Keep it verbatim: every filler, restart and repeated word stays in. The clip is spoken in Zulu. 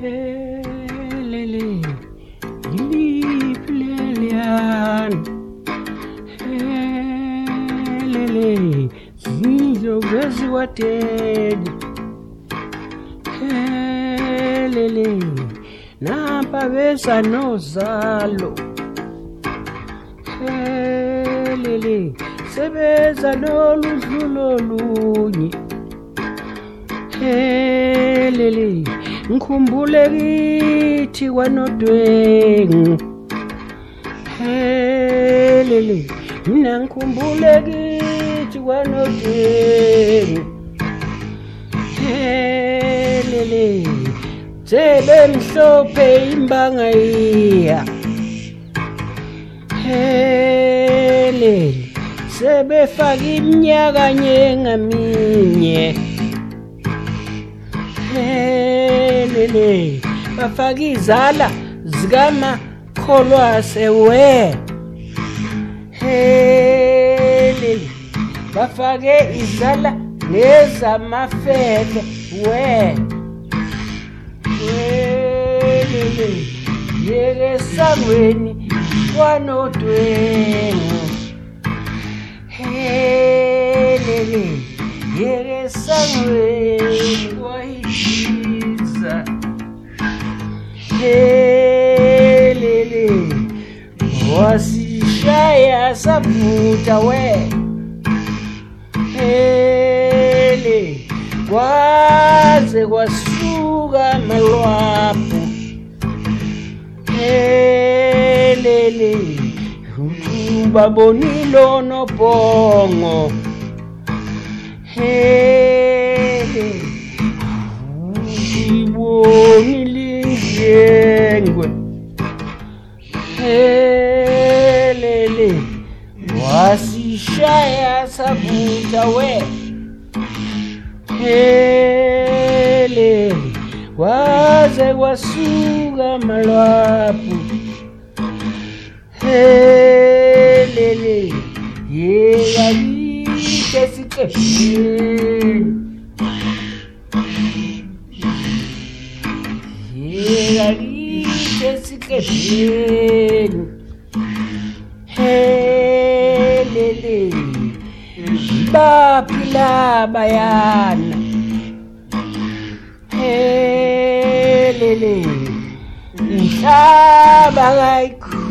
Helele, iliplelian. Helele, zizo gezi watedi. Helele, nampa besa nozalo. Helele, sebeza loluhlu lolunye. Helele, ngikhumbule kithi kwanodwengu. Helele, mina ngikhumbule kithi kwanodwengu. Helele, sebe mhlophe imbanga iya. Helele, sebefaka iminyaka nyengaminye. Helele, bafaka izala zikamakholwase we. Helele, bafake izala nezamafele we. Helele, yeke sangweni kwanodwengu. Helele, yeke sangweni kwahishiza. Helele, wasishaya savuta we. Hele, kwaze kwasuka malwaphu. Helele, babonilo nobhongo. Hele, ibonile indlengwe. Helele, wasishaya savuta we. Helele, kwaze kwasuka malwaphu. Helele, yeka lihle siqeshini. Yeka lihle siqeshini. Helele, baphila bayana. Helele, inhlaba kayikho.